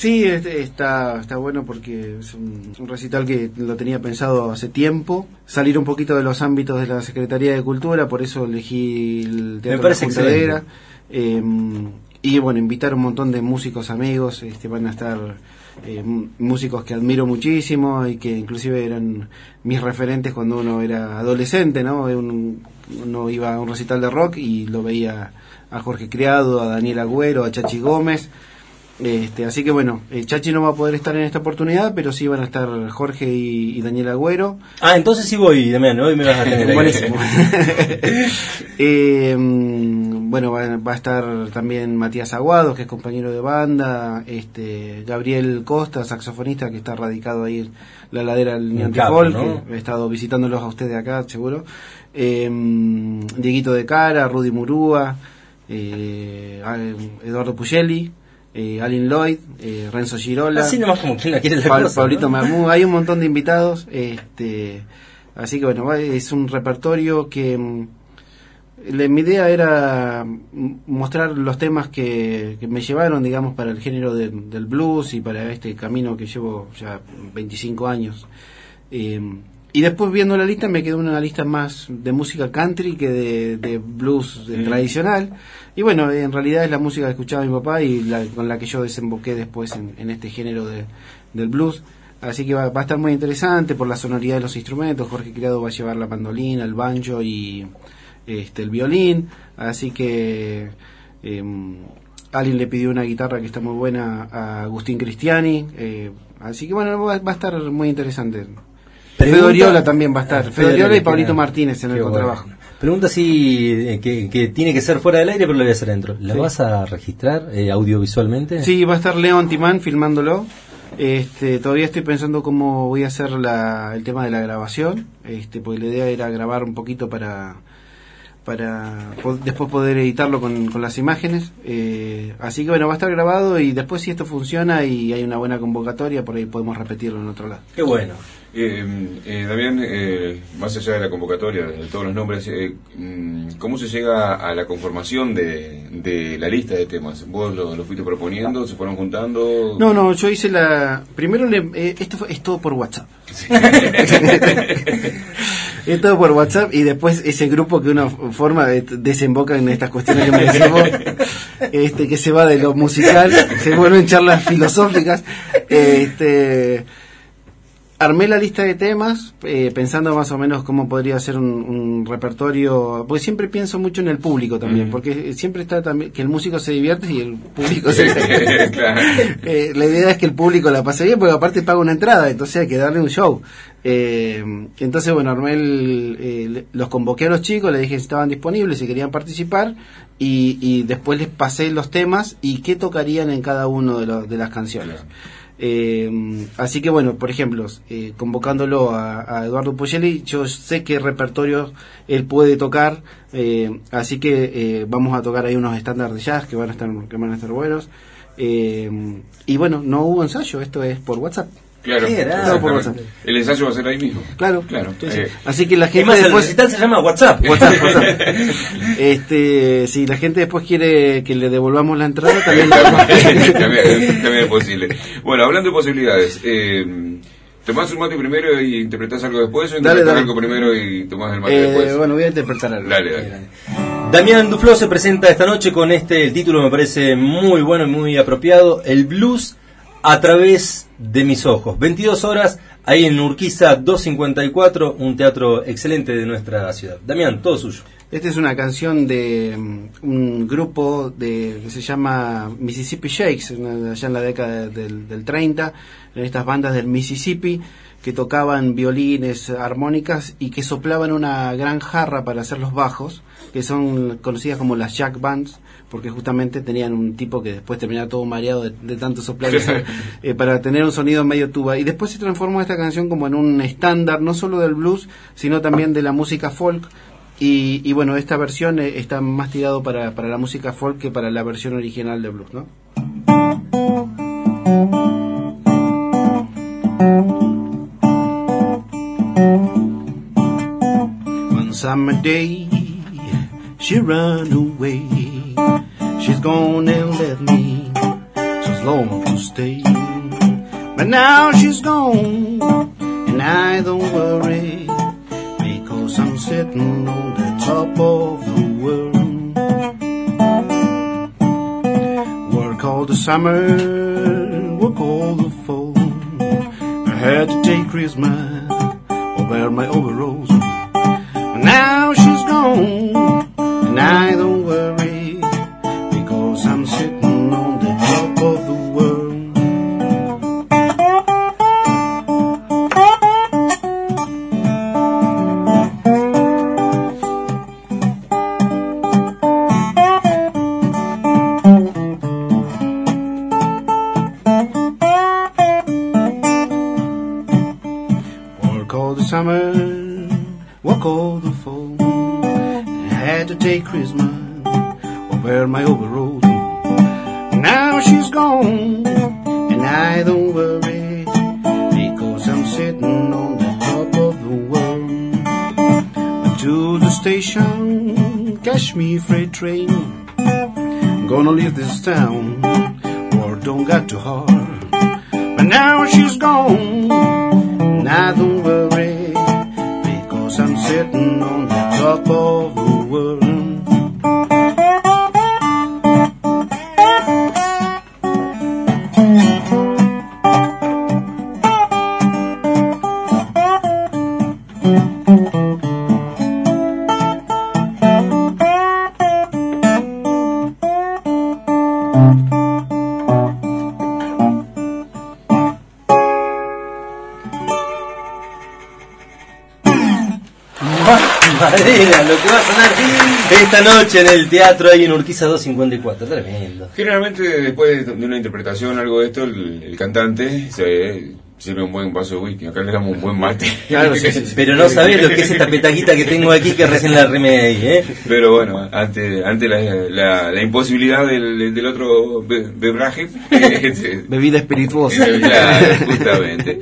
Sí, está bueno porque es un recital que lo tenía pensado hace tiempo, salir un poquito de los ámbitos de la Secretaría de Cultura, por eso elegí el Teatro La Juntadera. Y bueno, invitar un montón de músicos amigos, van a estar músicos que admiro muchísimo y que inclusive eran mis referentes cuando uno era adolescente, ¿no? Uno iba a un recital de rock y lo veía a Jorge Criado, a Daniel Agüero, a Chachi Gómez. Así que bueno, Chachi no va a poder estar en esta oportunidad, pero sí van a estar Jorge y Daniel Agüero. Ah, entonces sí voy, Damián, hoy me vas a tener ahí. Buenísimo. Bueno, va a estar también Matías Aguado, que es compañero de banda, Gabriel Costa, saxofonista, que está radicado ahí en la ladera del Antifolk, ¿no? Que he estado visitándolos a ustedes acá, seguro. Dieguito de Cara, Rudy Murúa, Eduardo Pugelli, Alin Lloyd, Renzo Girola, así nomás como quien la quiere la cosa, Pablito ¿no? Marmú. Hay un montón de invitados, así que bueno, es un repertorio que mi idea era mostrar los temas que me llevaron, digamos, para el género del blues y para este camino que llevo ya 25 años. Y después, viendo la lista, me quedó una lista más de música country que de blues tradicional. Y bueno, en realidad es la música que escuchaba mi papá y con la que yo desemboqué después en este género del blues. Así que va a estar muy interesante por la sonoridad de los instrumentos. Jorge Criado va a llevar la mandolina, el banjo y el violín. Así que alguien le pidió una guitarra que está muy buena a Agustín Cristiani. Así que bueno, va a estar muy interesante. Fede Oriola también va a estar. Fede Oriola y Pablito Martínez en el contrabajo. Pregunta si que tiene que ser fuera del aire, pero lo voy a hacer dentro. ¿La vas a registrar audiovisualmente? Sí, va a estar León Timán filmándolo. Todavía estoy pensando cómo voy a hacer el tema de la grabación, porque la idea era grabar un poquito para después poder editarlo con las imágenes. Así que bueno, va a estar grabado y después, si esto funciona y hay una buena convocatoria, por ahí podemos repetirlo en otro lado. Qué bueno. Damián, más allá de la convocatoria, de todos los nombres, ¿cómo se llega a la conformación de la lista de temas? ¿Vos lo fuiste proponiendo? ¿Se fueron juntando? No, yo hice primero es todo por WhatsApp. Sí. Es todo por WhatsApp y después ese grupo que uno forma desemboca en estas cuestiones que me decís vos, que se va de lo musical, se vuelven charlas filosóficas. Armé la lista de temas pensando más o menos cómo podría ser un repertorio, porque siempre pienso mucho en el público también, porque siempre está también que el músico se divierte y el público claro. La idea es que el público la pase bien, porque aparte paga una entrada, entonces hay que darle un show. Entonces bueno, armé los convoqué a los chicos, les dije si estaban disponibles, si querían participar, y después les pasé los temas y qué tocarían en cada uno de las canciones. Así que bueno, por ejemplo, convocándolo a Eduardo Pugelli, yo sé qué repertorio él puede tocar, así que vamos a tocar ahí unos estándares de jazz que van a estar buenos, y bueno, no hubo ensayo, esto es por WhatsApp. Claro, el ensayo va a ser ahí mismo. Claro. Así que la gente después, el recital se llama WhatsApp. Si la gente después quiere que le devolvamos la entrada, también también es posible. Bueno, hablando de posibilidades, ¿tomás un mate primero y interpretás algo después, o interpretás algo primero y tomás el mate después? Bueno, voy a interpretar algo. Dale. Damián Duflo se presenta esta noche con el título me parece muy bueno y muy apropiado, El Blues a través de mis ojos. 22 horas, ahí en Urquiza 254, un teatro excelente de nuestra ciudad. Damián, todo suyo. Esta es una canción de un grupo que se llama Mississippi Shakes, allá en la década del 30, en estas bandas del Mississippi que tocaban violines, armónicas y que soplaban una gran jarra para hacer los bajos, que son conocidas como las jack bands, porque justamente tenían un tipo que después terminaba todo mareado de tanto soplar para tener un sonido medio tuba. Y después se transformó esta canción como en un estándar, no solo del blues, sino también de la música folk. Y bueno, esta versión está más tirado para la música folk que para la versión original de blues, ¿no? One summer day she run away, she's gone and left me, she's long to stay. But now she's gone, and I don't worry, because I'm sitting on the top of the world. Work all the summer, work all the fall. I had to take Christmas, or wear my overalls. But now she's gone, and I don't worry, because I'm sitting on the top of the world. Work all the summer, work all the fall. I had to take Christmas, or wear my overalls. Now she's gone, and I don't worry, because I'm sitting on the top of the world. Went to the station, catch me freight train. I'm gonna leave this town, war don't got too hard. But now she's gone, and I don't worry, because I'm sitting on the top of the world. Madera, lo que va a sonar esta noche en el teatro ahí en Urquiza 254, tremendo. Generalmente después de una interpretación, algo de esto, el cantante se sirve un buen vaso de whisky. Acá le damos un buen mate. Claro, sí. Pero no sabés lo que es esta petaquita que tengo aquí que recién la remedí, ¿eh? Pero bueno, ante la imposibilidad del otro bebraje, Bebida espirituosa. claro, justamente.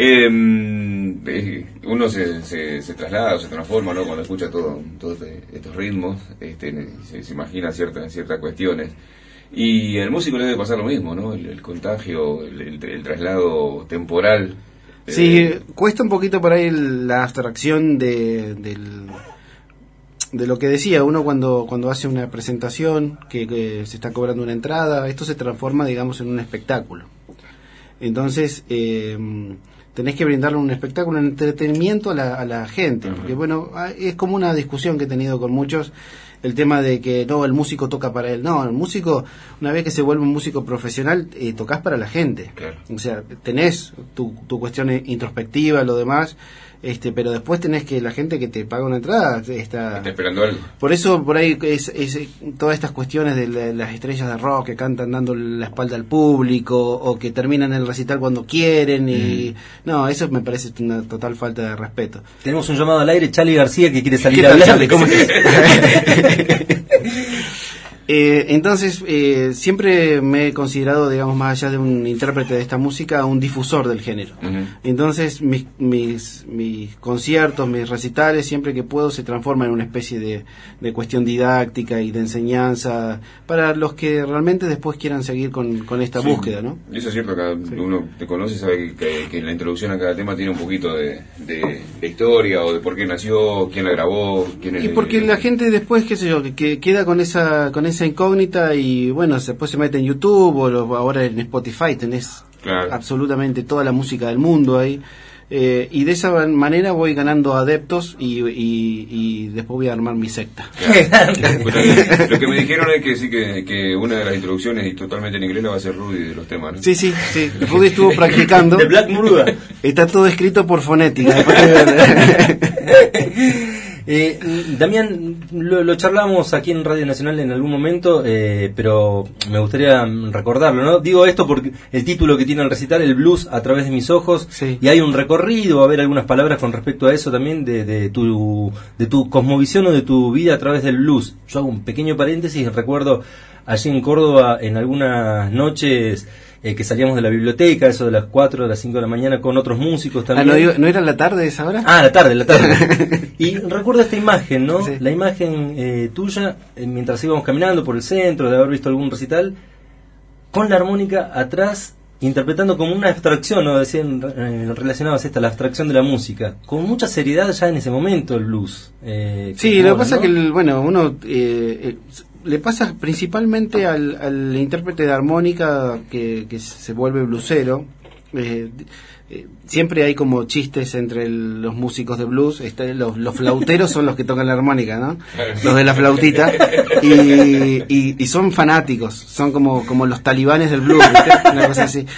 Uno se traslada o se transforma, ¿no? Cuando escucha todos estos ritmos, se imagina ciertas cuestiones. Y al músico le debe pasar lo mismo, ¿no? El contagio, el traslado temporal. Sí, cuesta un poquito por ahí la abstracción de lo que decía uno cuando hace una presentación, que se está cobrando una entrada. Esto se transforma, digamos, en un espectáculo. Entonces, tenés que brindarle un espectáculo, un entretenimiento a la gente. Porque, bueno, es como una discusión que he tenido con muchos, el tema de que no, el músico toca para él. No, el músico, una vez que se vuelve un músico profesional, tocas para la gente. Claro. O sea, tenés tu cuestión introspectiva, lo demás, pero después tenés que la gente que te paga una entrada está esperando algo. Por eso por ahí es todas estas cuestiones de las estrellas de rock que cantan dando la espalda al público o que terminan el recital cuando quieren y no, eso me parece una total falta de respeto. Tenemos un llamado al aire, Charlie García, que quiere salir a hablar de cómo entonces siempre me he considerado, digamos, más allá de un intérprete de esta música, un difusor del género. Entonces mis conciertos, mis recitales, siempre que puedo, se transforman en una especie de cuestión didáctica y de enseñanza para los que realmente después quieran seguir con esta búsqueda, ¿no? Eso es cierto, uno te conoce, sabe que la introducción a cada tema tiene un poquito de historia o de por qué nació, quién la grabó, quién es. Y porque la gente después, qué sé yo, que queda con esa incógnita y bueno, después se mete en YouTube o ahora en Spotify tenés absolutamente toda la música del mundo ahí. Y de esa manera voy ganando adeptos y después voy a armar mi secta. Lo que me dijeron es que sí, que una de las introducciones y totalmente en inglés la va a ser Rudy de los temas, ¿no? Sí, Rudy estuvo practicando. De Black Muruga. Está todo escrito por fonética. Damián, lo charlamos aquí en Radio Nacional en algún momento, pero me gustaría recordarlo, ¿no? Digo esto porque el título que tiene el recital, el blues a través de mis ojos, y hay un recorrido, va a haber algunas palabras con respecto a eso también, de tu cosmovisión o de tu vida a través del blues. Yo hago un pequeño paréntesis, recuerdo allí en Córdoba, en algunas noches que salíamos de la biblioteca, eso de las 4, de las 5 de la mañana, con otros músicos también. ¿No era la tarde esa hora? La tarde. Y recuerdo esta imagen, ¿no? Sí. La imagen tuya, mientras íbamos caminando por el centro, de haber visto algún recital, con la armónica atrás, interpretando como una abstracción, ¿no? Decían relacionados a esta, la abstracción de la música, con mucha seriedad ya en ese momento el blues. Sí, lo que pasa, ¿no?, que uno le pasa principalmente al intérprete de armónica que se vuelve bluesero. Siempre hay como chistes entre los músicos de blues. Los flauteros son los que tocan la armónica, ¿no? Los de la flautita, y son fanáticos, son como los talibanes del blues, ¿viste? Una cosa así.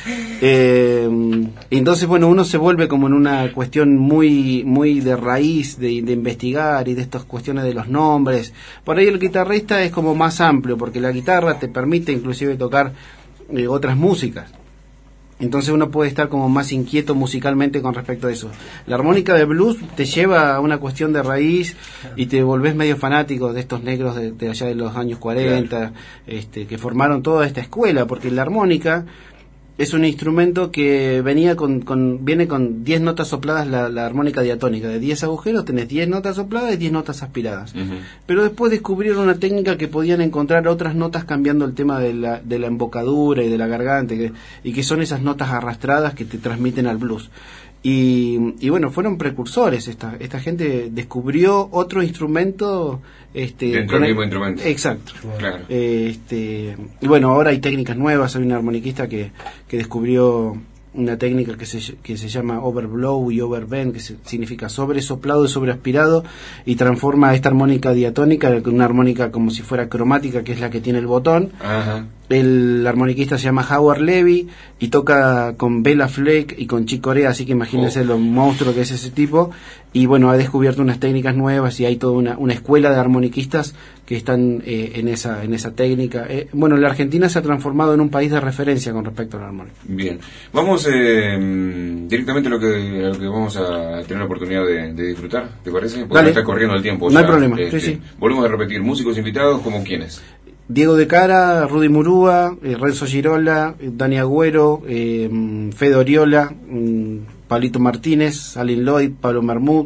Entonces, bueno, uno se vuelve como en una cuestión muy muy de raíz, de investigar, y de estas cuestiones de los nombres. Por ahí el guitarrista es como más amplio, porque la guitarra te permite inclusive tocar otras músicas. Entonces uno puede estar como más inquieto musicalmente con respecto a eso. La armónica de blues te lleva a una cuestión de raíz y te volvés medio fanático de estos negros de allá de los años 40, que formaron toda esta escuela, porque la armónica es un instrumento que viene con 10 notas sopladas, la armónica diatónica. De 10 agujeros tenés 10 notas sopladas y 10 notas aspiradas. Uh-huh. Pero después descubrieron una técnica que podían encontrar otras notas cambiando el tema de la embocadura y de la garganta, y que son esas notas arrastradas que te transmiten al blues. Y bueno, fueron precursores. Esta gente descubrió otro instrumento dentro del mismo instrumento. Exacto. Claro. Y bueno, ahora hay técnicas nuevas. Hay un armoniquista que descubrió una técnica que se llama overblow y overbend, que significa sobresoplado y sobreaspirado, y transforma esta armónica diatónica en una armónica como si fuera cromática, que es la que tiene el botón. Ajá. El armoniquista se llama Howard Levy y toca con Bela Fleck y con Chick Corea, así que imagínense lo monstruo que es ese tipo. Y bueno, ha descubierto unas técnicas nuevas y hay toda una escuela de armoniquistas que están en esa técnica. Bueno, la Argentina se ha transformado en un país de referencia con respecto a la armónica. Bien, vamos directamente a lo que vamos a tener la oportunidad de disfrutar, ¿te parece? Porque está corriendo el tiempo. No hay problema, sí. Volvemos a repetir, músicos invitados, ¿como quiénes? Diego De Cara, Rudy Murúa, Renzo Girola, Dani Agüero, Fede Oriola, Pablito Martínez, Alin Lloyd, Pablo Marmut,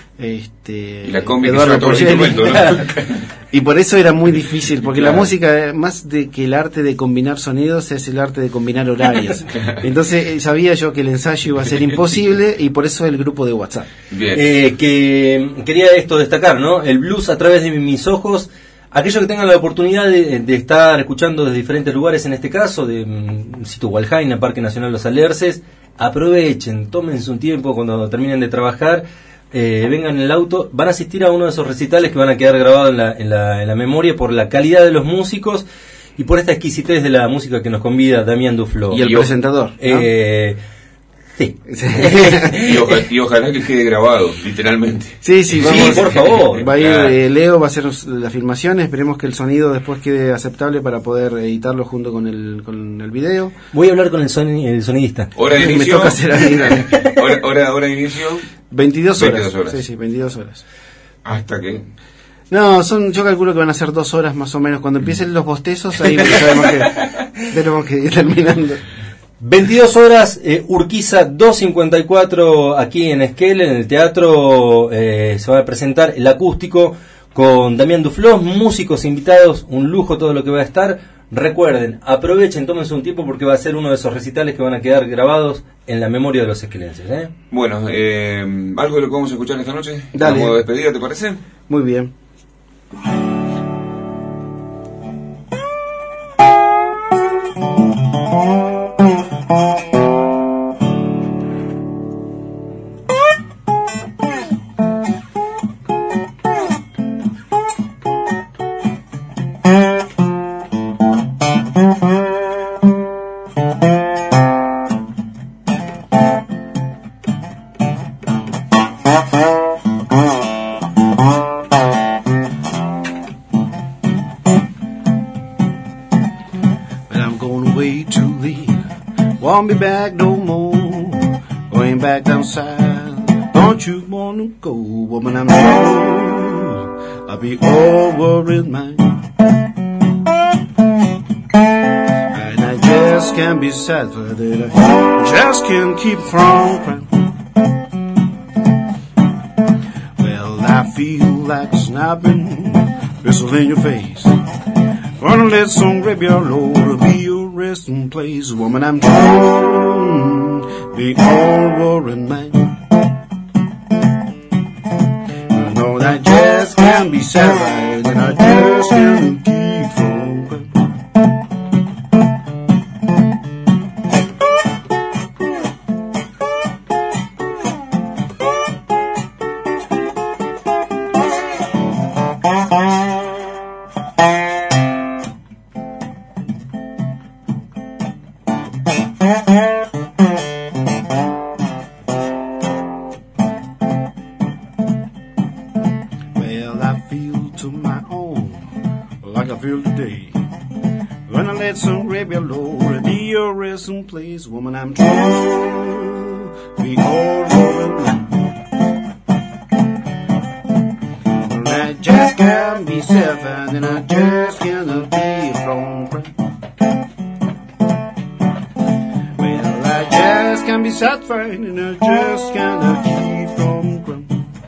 y la combi Eduardo Porgelli, ¿no? Y por eso era muy difícil, porque la música, más de que el arte de combinar sonidos, es el arte de combinar horarios. Entonces sabía yo que el ensayo iba a ser imposible, y por eso el grupo de WhatsApp. Bien. Que quería esto destacar, ¿no? El blues a través de mis ojos. Aquellos que tengan la oportunidad de estar escuchando desde diferentes lugares, en este caso, de Sito Walhaina, Parque Nacional Los Alerces, aprovechen, tómense un tiempo cuando terminen de trabajar, vengan en el auto, van a asistir a uno de esos recitales que van a quedar grabados en la memoria por la calidad de los músicos y por esta exquisitez de la música que nos convida Damián Duflo. Y el presentador, ¿no? Sí. y ojalá que quede grabado, literalmente. Sí, vamos, sí, por favor. Va a ir Leo, va a hacer la filmación. Esperemos que el sonido después quede aceptable para poder editarlo junto con el video. Voy a hablar con el sonidista. ¿Hora de inicio? Me toca hacer ahí. ¿Hora de inicio? 22 horas. Sí, 22 horas. ¿Hasta qué? No, yo calculo que van a ser 2 horas más o menos. Cuando empiecen los bostezos, ahí sabemos que tenemos que ir terminando. 22 horas, Urquiza 254, aquí en Esquel, en el teatro, se va a presentar el acústico con Damián Duflo, músicos invitados, un lujo todo lo que va a estar. Recuerden, aprovechen, tómense un tiempo porque va a ser uno de esos recitales que van a quedar grabados en la memoria de los esquelenses. Bueno, ¿algo de lo que vamos a escuchar esta noche? Dale. ¿Como despedida, te parece? Muy bien. Won't be back no more, going back down south. Don't you wanna go, woman? I'm old, I'll be over in mine. And I just can't be satisfied that I just can't keep from crying. Well, I feel like snapping, pistol in your face. Gonna let some graveyard load be around. resting place, woman, I'm torn, the all-roaring man. I know that just can't be said right, and I just can't keep from crying. Well, I feel to my own, like I feel today. When I let some rebel Lord be your resting place, woman, I'm true, be all over me. And I just can't be self, and I just cannot be from crying. Well, I just can't be satisfied, and I just cannot keep from crying.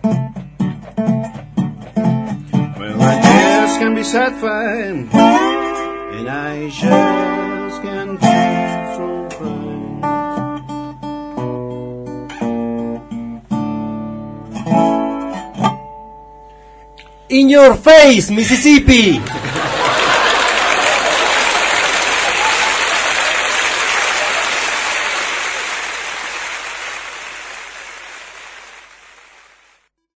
Well, I just can't be satisfied, and I just can't keep from crying. In Your Face, Mississippi.